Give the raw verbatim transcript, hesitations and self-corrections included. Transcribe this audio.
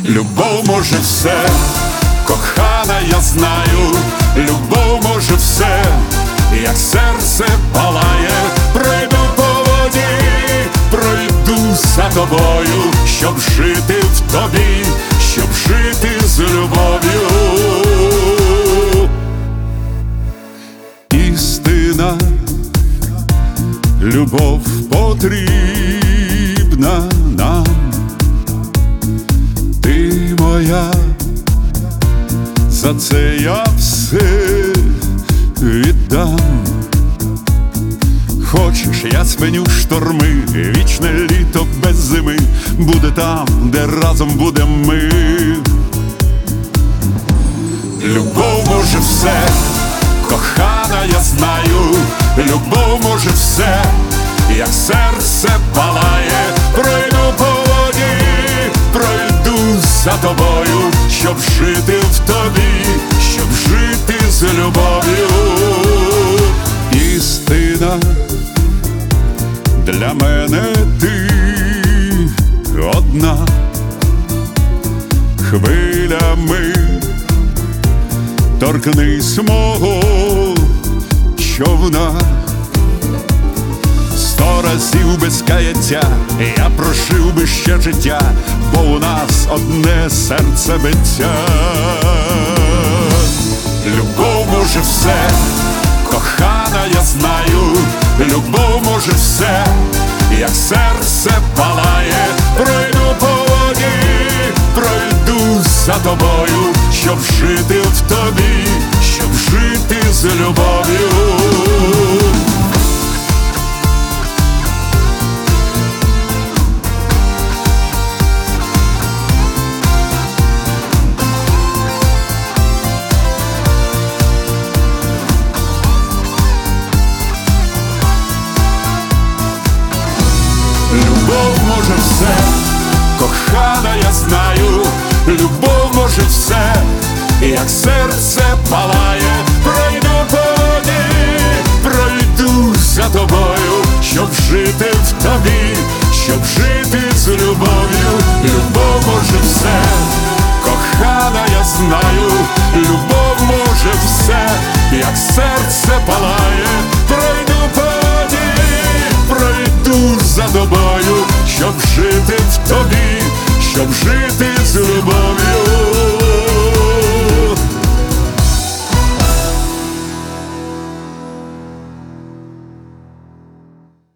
Любов може все, кохана, я знаю, любов може все, як серце палає, пройду по воді, пройду за тобою, щоб жити в тобі, щоб жити з любов'ю. Істина, любов потрібна нам, ти моя, за це я все віддам. Хочеш, я спиню шторми, вічне літо без зими буде там, де разом будем ми. Любов може все, кохана, я знаю, любов може все, як серце палає, пройду по воді, пройду за тобою, щоб жити в тобі, щоб жити з любов'ю. Істина, для мене ти одна, хвилями торкнись мого човна. Сто разів без каяття я прожив би ще життя, бо у нас одне серце биття. Любов може все, кохана, я знаю, любов може все, як серце палає, пройду по воді, пройду за тобою, щоб жити в тобі, щоб жити з любов'ю. Любов може все, кохана, я знаю, любов може все, як серце палає, пройду по воді, пройду за тобою, щоб жити в тобі,